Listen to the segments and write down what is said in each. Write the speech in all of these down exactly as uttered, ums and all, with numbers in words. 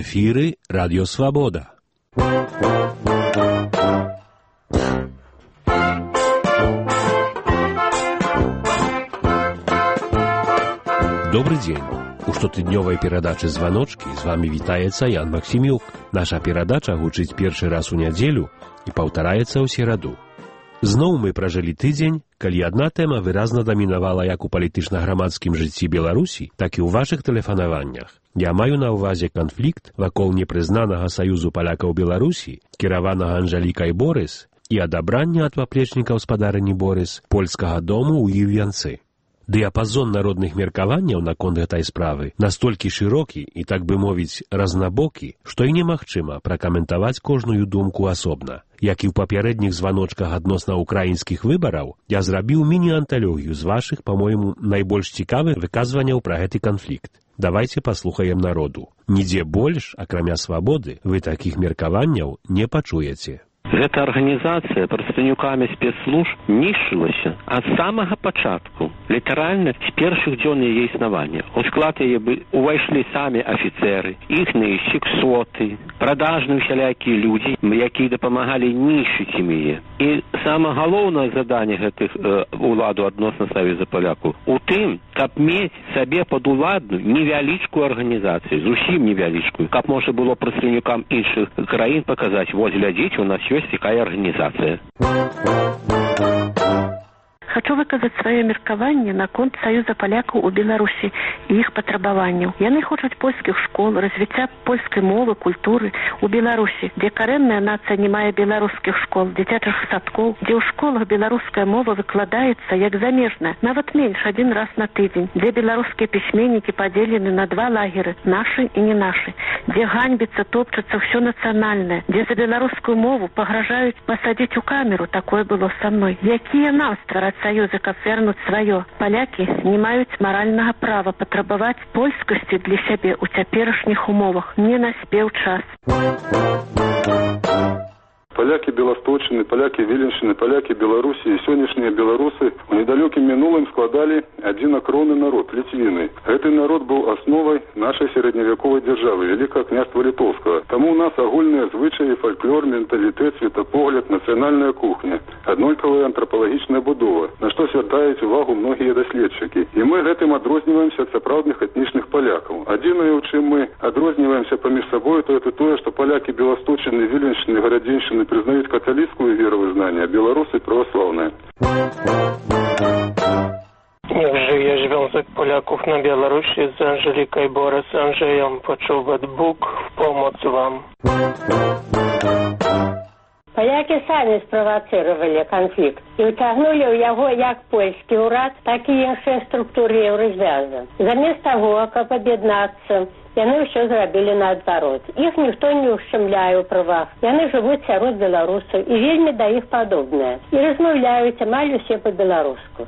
эфіры Радіо Свабода. Добрый день. У штотыднёвай перадачы «Званочкі» з вами вітаецца Ян Максімюк. Наша перадача гучыць першы раз у нядзелю і паўтараецца ў сераду. Зноў мы пражылі тыдзень, калі адна тэма выразна дамінавала як у палітычна-грамадскім жыцці Беларусі, так і ў вашых тэлефанаваннях. Я маю на ўвазе канфлікт вакол непрызнанага саюзу палякаў Беларусі, кіраванага Анжалікай Борыс, і адабрання ад паплечніка гаспадарыні Борыс польскага дому ў Івянцы. Дыяпазон народных меркаванняў наконт гэтай справы настолькі шырокі і, так бы мовіць, разнабокі, што і немагчыма пракаментаваць кожную думку асобна. Як і ў папярэдніх званочках адносна ўкраінскіх выбараў, я зрабіў міні-анталогію з вашых, па-мойму, найбольш цікавых выказванняў пра гэты канфлікт. Давайце паслухаем народу. Нідзе больш, акрамя свабоды, вы такіх меркаванняў не пачуеце. Гэта арганізацыя прадстаўнікамі спецслужб нішчылася ад самага пачатку, літаральна з першых дзён яе існавання. У склад яе увайшлі самі афіцэры, іхныя сексоты, прадажны ўсялякія людзі, якія дапамагалі нішчыць ім яе. І самае галоўнае заданне гэтых э, уладу адносна саюза палякаў у тым, каб мець сабе падуладную невялічкую арганізацыю, зусім невялічкую, каб можна было прадстаўнікам іншых краін паказаць: вось глядзіце, у нас ёсць такая арганізацыя. Хочу выказаць сваё меркаванне наконт саюза палякаў у Беларусі і іх патрабаванняў. Яны хочуць польскіх школ, развіцця польскай мовы, культуры у Беларусі, дзе карэнная нацыя не мае беларускіх школ, дзіцячых садкоў, дзе ў школах беларуская мова выкладаецца як замежная, нават менш адзін раз на тыдзень, дзе беларускія пісьменнікі падзелены на два лагеры, нашы і не нашы, дзе ганьбіцца, топчацца ўсё нацыянальнае, дзе за беларускую мову пагражаюць пасадзіць у камеру. Такое было са мной. Якія нам ствараць саюзы, каб вернуць сваё? Палякі не маюць маральнага права патрабаваць польскасці для сябе ў цяперашніх умовах. Не наспеў час. Палякі Беласточыны, палякі Віленшчыны, палякі Беларусі і сённяшнія беларусы у недалёкім мінулым складалі адзін акроўны народ, ліцвіны. Гэты народ быў асновай нашай сярэдневяковай дзяржавы, Вялікага княства Літоўскага. Таму ў нас агульныя звычаі, фальклор, менталітэт, светапогляд, нацыянальная кухня, аднолькавая антрапалагічная будова, на што звяртаюць увагу многія даследчыкі. І мы гэтым адрозніваемся ад сапраўдных этнічных палякаў. Адзінае, у чым мы адрозніваемся паміж сабой, то это тое, што палякі Беласточыны, Віленшчыны, Гарадзеншчыны признают католическое вероиззнание, а белорусы православное. Якże związek Polaków na Białorusi z Anżeliką i Borys Andrzejem почув Бог в pomoc wam. Поляки сами спровоцировали конфликт и утягнули в его як польский урад, так и іншыя структуры Еўразвяза. Замест того, каб аб'яднацца, яны ўсё зрабілі наадварот. Іх ніхто не ушчымляе ў правах. Яны жывуць сярод беларусаў і вельмі да іх падобныя. І размаўляюць амаль усе па-беларуску.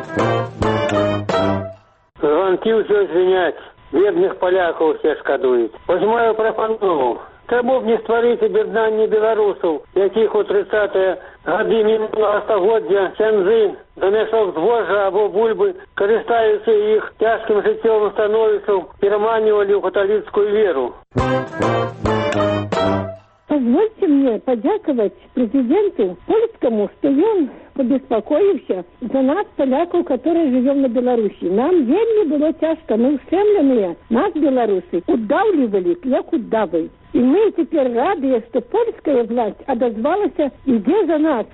Званкі ўсё звіняць. Бедных палякаў усе шкадуюць. Вось маю прапанову. Чаму б не стварыць аб'яднанне беларусаў, якіх у трыццатыя гады мінулага стагоддзя ксяндзы за мяшок збожжа або бульбы, карыстаюцца іх цяжкім жыццёвым становішчам, пераманівалі ў каталіцкую веру. Позвольте мне подяковать президенту польскому, что он побеспокоился за нас, поляков, которые живем на Беларуси. Нам вельми было тяжко, мы ущемленные, нас, белорусы, удавливали, як удавы. И мы теперь рады, что польская власть отозвалась, иди за нас.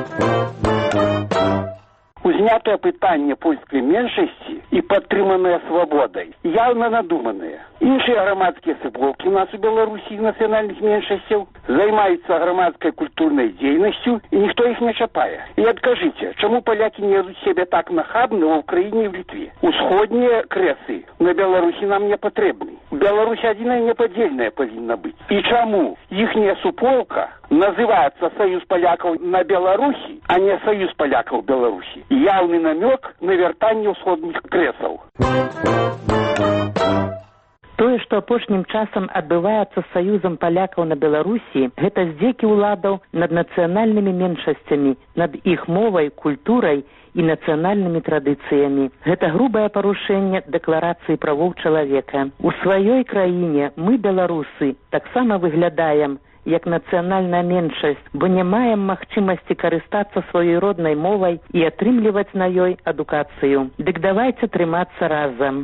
Узнятае пытанне польскай меншасці і падтрыманае свабодай яўна надуманае. Іншыя грамадскія суполкі у нас у Беларусі нацыянальных меншасцяў займаюцца грамадскай культурнай дзейнасцю і ніхто іх не чапае. І адкажыце, чаму палякі не вядуць сябе так нахабна ва ўкраіне і в Літве? Усходнія крэсы на Беларусі нам не патрэбны. У Беларусі адзіная непадзельная павінна быць. І чаму іхняя суполка называецца Саюз палякаў на Беларусі, а не Саюз палякаў Беларусі? Яўны намёк на вяртанне ўсходніх крэсаў. Тое, што апошнім часам адбываецца з саюзам палякаў на Беларусі, гэта здзекі ўладаў над нацыянальнымі меншасцямі, над іх мовай, культурай і нацыянальнымі традыцыямі. Гэта грубае парушэнне дэкларацыі правоў чалавека. У сваёй краіне мы, беларусы, таксама выглядаем як нацыянальная меншасць, бо не маем магчымасці карыстацца сваёй роднай мовай і атрымліваць на ёй адукацыю. Дык давайце трымацца разам.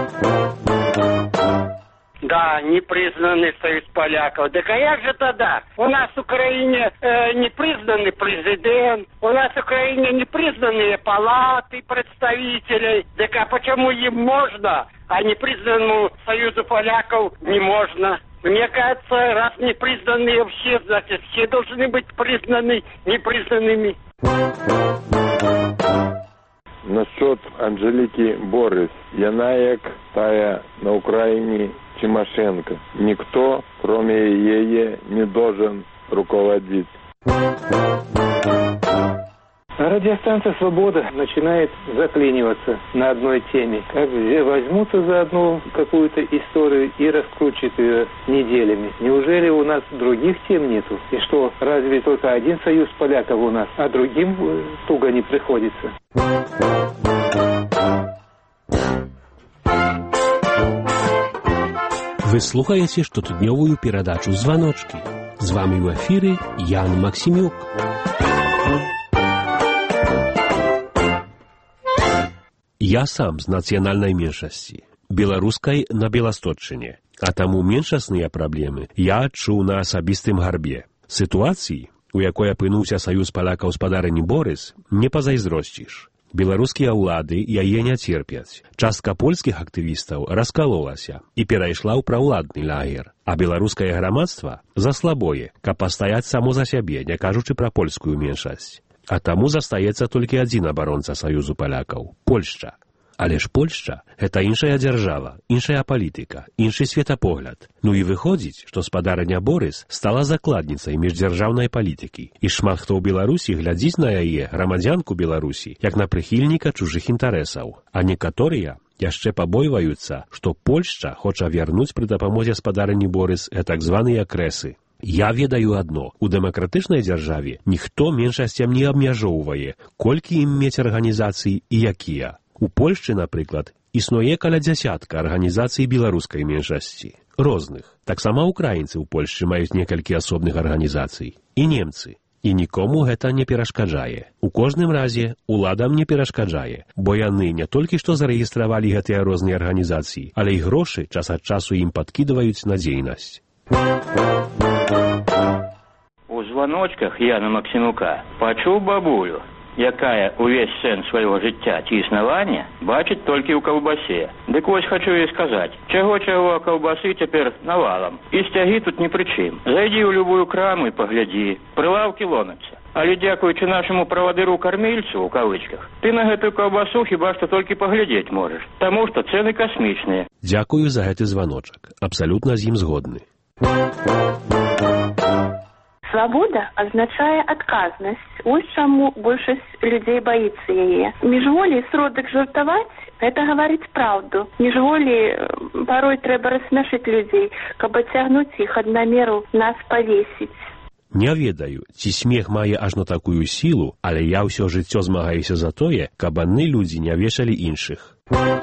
Да, непризнанный союз поляков. Так а як же тогда? У нас в Украине э, непризнанный президент, у нас в Украине непризнанные палаты представителей. Так а почему им можно, а непризнанному союзу поляков не можно? Мне кажется, раз непризнанные все, значит, все должны быть признаны непризнанными. Насчет Анжелики Борис. Яна як тая на Украине Тимошенко. Никто, кроме ее, не должен руководить. Радиостанция «Свобода» начинает заклиниваться на одной теме. Как все возьмутся за одну какую-то историю и раскручивают ее неделями. Неужели у нас других тем нету? И что, разве только один союз поляков у нас, а другим туго не приходится? Вы слухаете штотыднёвую перадачу «Званочки». З вами в эфире Ян Максимюк. Я сам з нацыянальнай меншасці, беларускай на Беластотчыне, а таму меншасныя праблемы я адчуў на асабістым гарбе. Сітуацыі, у якой апынуўся саюз палякаў спадарыні Борыс, не пазайздросціш. Беларускія ўлады яе не церпяць. Частка польскіх актывістаў раскалолася і перайшла ў праўладны лагер, а беларускае грамадства заслабое, каб пастаяць само за сябе, не кажучы пра польскую меншасць. А таму застаецца толькі адзін абаронца саюзу палякаў – Польшча. Але ж Польшча – гэта іншая дзяржава, іншая палітыка, іншы светапогляд. Ну і выходзіць, што спадарыня Борыс стала закладніцай міждзяржаўнай палітыкі, і шмат хто ў Беларусі глядзіць на яе, грамадзянку Беларусі, як на прыхільніка чужых інтарэсаў. А некаторыя яшчэ пабойваюцца, што Польшча хоча вярнуць пры дапамозе спадарыні Борыс так званыя крэсы. Я ведаю адно. У дэмакратычнай дзяржаве ніхто меншасцям не абмяжоўвае, колькі ім мець арганізацый і якія. У Польшчы, напрыклад, існуе каля дзясятка арганізацый беларускай меншасці. Розных. Таксама украінцы ў Польшчы маюць некалькі асобных арганізацый. І немцы. І нікому гэта не перашкаджае. У кожным разе уладам не перашкаджае, бо яны не толькі што зарэгістравалі гэтыя розныя арганізацыі, але і грошы час ад часу ім падкідваюць на дзейнасць. У званочках Яна Максимука пачуў бабулю, якая увесь сэнс свайго жыцця ці існавання бачыць толькі ў каўбасе. Дык вось хачу ёй сказаць, чаго-чаго, а каўбасы цяпер навалам. І сцягі тут ні пры чым. Зайдзі ў любую краму і паглядзі, прылаўкі ломяцца. Але дзякуючы нашаму правадыру-кармельцу, у кавычках, ты на гэтую каўбасу хіба што толькі паглядзець можаш, таму што цэны касмічныя. Дзякую за гэты званочак. Абсалютна з ім згодны. Свобода означае адказнасць. Вось чаму большасць людзей баіцца яе. Міжволі сродак жартаваць – гэта гаварыць праўду. Міжволі парой трэба рассмяшыць людзей, каб адцягнуць іх ад намеру нас павесіць. Не ведаю, ці смех мае ажно такую сілу, але я ўсё жыццё змагаюся за тое, каб адны людзі не вешалі іншых.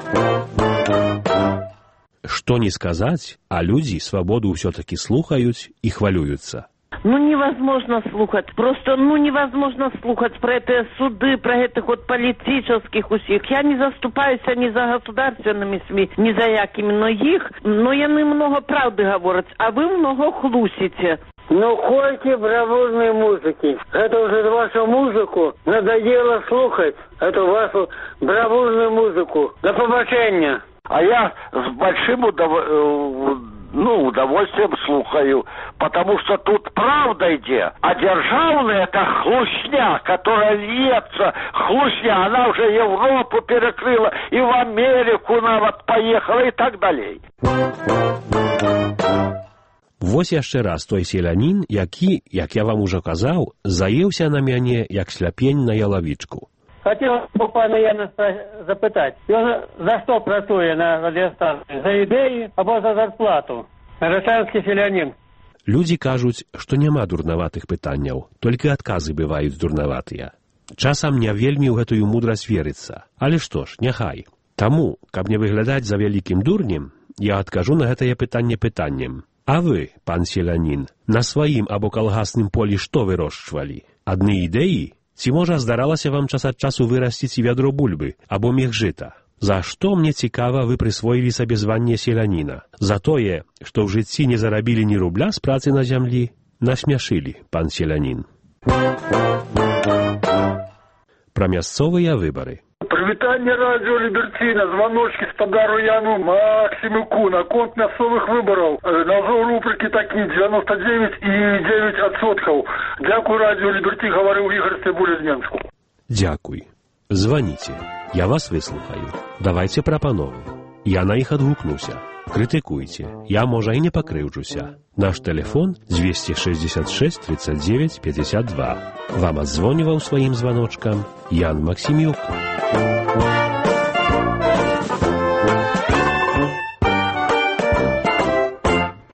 Што не сказаць, а людзі свабоду ўсё-такі слухаюць і хвалююцца. Ну, невозможно слухать. Просто, ну, невозможно слухать про эти суды, про этих вот политических усих. Я не заступаюсь ни за государственными СМИ, ни за якими, но их, но яны много правды говорят, а вы много хлусите. Ну, хойте бравурной музыки. Это уже вашу музыку надоело слухать. Эту вашу бравурную музыку. До побачення. А я с большим удовольствием... Ну, удовольствием слухаю, потому что тут правда идет, а державная это хлусня, которая льется, хлусня, она уже Европу перекрыла, и в Америку нават поехала, и так далее. Вось яшчэ раз той селянін, які, як я вам ужо казаў, заеўся на мяне, як сляпень на ялавічку. Хотів у пана Яна запитати, він за що працює на радіостанції? За ідеї або за зарплату? Російський селянин. Людзі кажуць, што няма дурнаватых пытанняў, толькі адказы бываюць дурнаватыя. Часам не вельмі ў гэтую мудрасць верыцца, але што ж, няхай. Таму, каб не выглядаць за вялікім дурнем, я адкажу на гэтае пытанне пытаннем. А вы, пан селянін, на сваім або калгасным полі што вырошчвалі? Адны ідэі? Ці, можа, здаралася вам час ад часу вырасціць і вядро бульбы або мех жыта? За што, мне цікава, вы прысвоілі сабе званне селяніна? За тое, што ў жыцці не зарабілі ні рубля з працы на зямлі? Насмяшылі, пан селянін. Пра мясцовыя выбары. Прывітанне радыё Ліберціна, званочкі спадару Яну Максімюку наконт мясцовых выбараў. Назоў рубрыкі такі дзевяноста дзевяць і дзевяць адсоткаў. Дзякуй радыё Ліберці, гаварыў Ігор Цыбуля з Менску. Дзякуй. Званіце, я вас выслухаю. Давайце прапановы. Я на іх адгукнуся. Крытыкуйце, я, можа, і не пакрыўджуся. Наш тэлефон двести шестьдесят шесть тридцать девять пятьдесят два. Вам адзвоніваў сваім званочкам Ян Максімюк.